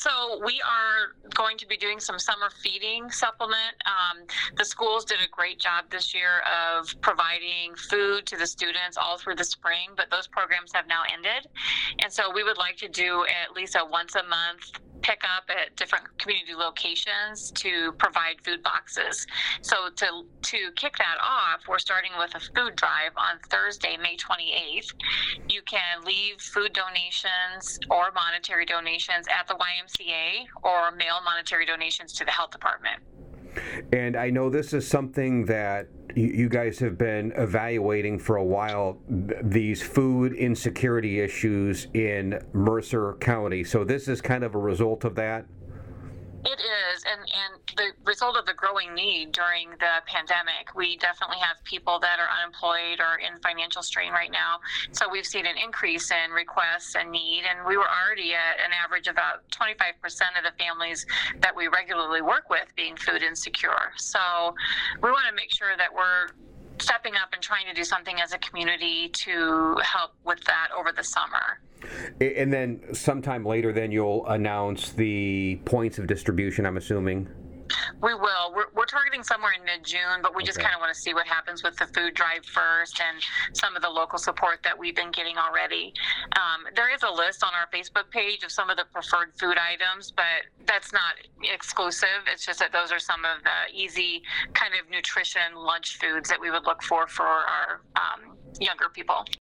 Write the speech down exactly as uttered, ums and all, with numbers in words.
So we are going to be doing some summer feeding supplement. Um, the schools did a great job this year of providing food to the students all through the spring, but those programs have now ended. And so we would like to do at least a once a month pick up at different community locations to provide food boxes. So to to kick that off, we're starting with a food drive on Thursday, May twenty-eighth. You can leave food donations or monetary donations at the Y M C A or mail monetary donations to the health department. And I know this is something that you guys have been evaluating for a while, these food insecurity issues in Mercer County. So this is kind of a result of that? It is, and, and the result of the growing need during the pandemic. We definitely have people that are unemployed or in financial strain right now. So we've seen an increase in requests and need, and we were already at an average of about twenty-five percent of the families that we regularly work with being food insecure. So we want to make sure that we're stepping up and trying to do something as a community to help with that over the summer. And then sometime later, then you'll announce the points of distribution, I'm assuming? We will. We're, we're targeting somewhere in mid-June, but we just Okay. kind of want to see what happens with the food drive first and some of the local support that we've been getting already. Um, there is a list on our Facebook page of some of the preferred food items, but that's not exclusive. It's just that those are some of the easy kind of nutrition lunch foods that we would look for for our um, younger people.